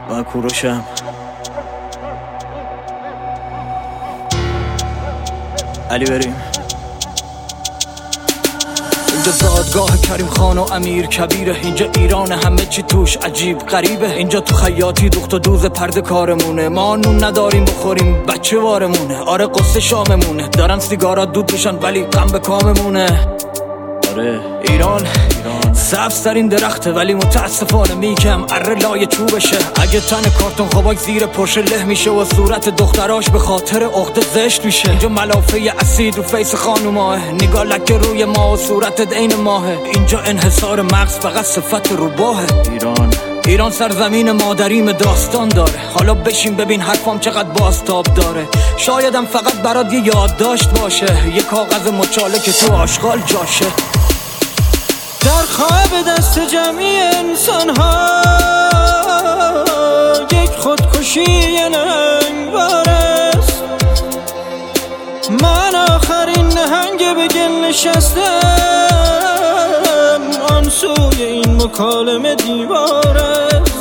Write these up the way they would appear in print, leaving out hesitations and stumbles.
و کوروشم علی بریم. اینجا زادگاه کریم خان و امیر کبیره، اینجا ایران همه چی توش عجیب غریبه. اینجا تو خیاطی دوخت و دوز پرده کارمونه، ما نون نداریم بخوریم بچه وارمونه. آره قصه شاممونه، دارن سیگارا دود میشن ولی غم به کاممونه. آره ایران سبزترین درخته ولی متاسفانه میگم اره لای چوبشه. اگه تن کارتون خواباک زیر پرشه له میشه و صورت دختراش به خاطر عقده زشت میشه. اینجا ملافه اسید رو فیس خانوماه، نگاه لکه روی ما و صورتت عین ماهه. اینجا انحصار مغز فقط صفت روباهه. ایران سرزمین مادریم داستان داره، حالا بشین ببین حرفام چقدر بازتاب داره. شایدم فقط برات یه یادداشت باشه، یه کاغذ مچاله که تو آشغال جاشه. در خواب دست جمعی انسان ها یک خودکشی نهنگ بارست. من آخرین نهنگ به گل نشستم، آن سوی این مکالمه دیوار است.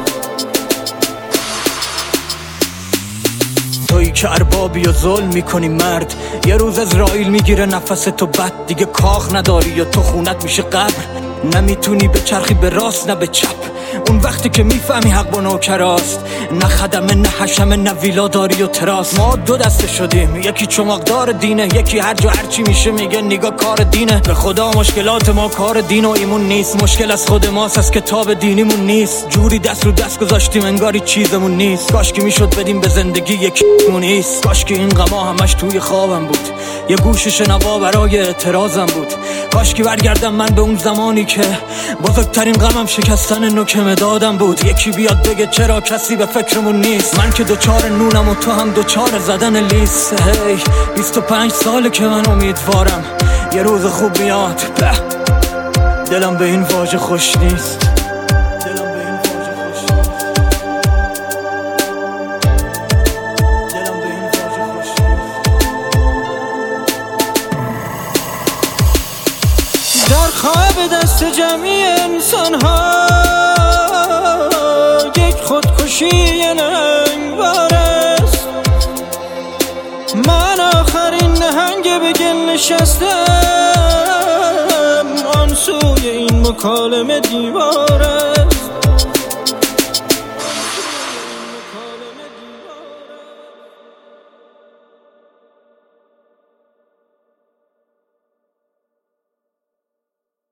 تویی که اربابی و ظلم میکنی مرد، یه روز اسرائیل میگیره نفس تو بد. دیگه کاخ نداری یا تو خونت میشه قبر، نمیتونی به چرخی به راست نه به چپ. اون وقتی که میفهمی حق با نوکراست، نه خدمه نه حشمه نه ویلا داری و تراس. ما دو دسته شدیم، یکی چماقدار دینه، یکی هر جا هرچی میشه میگه نگاه کار دینه. به خدا مشکلات ما کار دین و ایمون نیست، مشکل از خود ماست از کتاب دینیمون نیست. جوری دست رو دست گذاشتیم انگاری چیزمون نیست. کاش که میشد بدیم به زندگی یکیمون نیست. کاش که این غما همش توی خوابم بود، یه گوش شنوا برای اعتراضم بود. کاش که برگردم من به اون زمانی که بزرگترین غمم شکستن نوک مدادم بود. یکی بیاد بگه چرا کسی به فکرمون نیست. من که دوچار نونم و تو هم دوچار زدن لیست. هی 25 ساله که من امیدوارم یه روز خوب میاد. دلم به این واژه خوش نیست. در خواب دست جمعی انسان ها یک خودکشی نهنگ بار است. من آخرین نهنگ به گل نشستم، آن سوی این مکالمه دیوار است.